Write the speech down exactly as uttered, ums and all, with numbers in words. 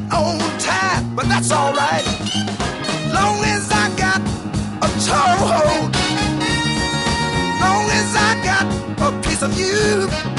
on time, but that's all right. Long as I got a toehold, long as I got a piece of you.